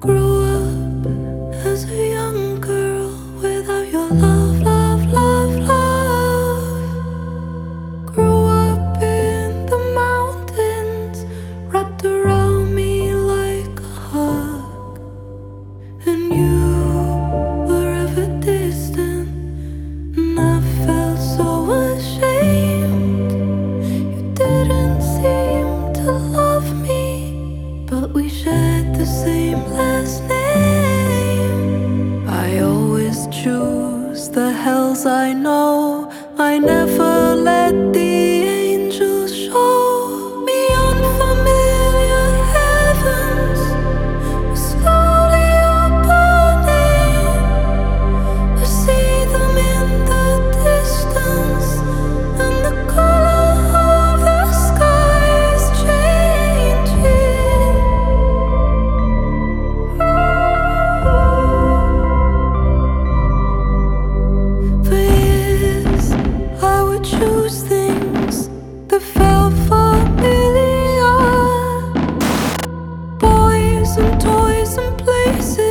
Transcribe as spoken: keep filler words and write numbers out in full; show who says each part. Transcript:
Speaker 1: Grew up as a young girl without your love, love, love, love. Grew up in the mountains, wrapped around me like a hug. And you were ever distant, and I felt so ashamed. You didn't seem to love me, but we shared the same last name. I always choose the hells I know. I never let the angels show me unfamiliar heavens. We're slowly opening. I see them in the distance, and the color of the sky is changing. For years, I would choose things that felt familiar. Boys and toys and places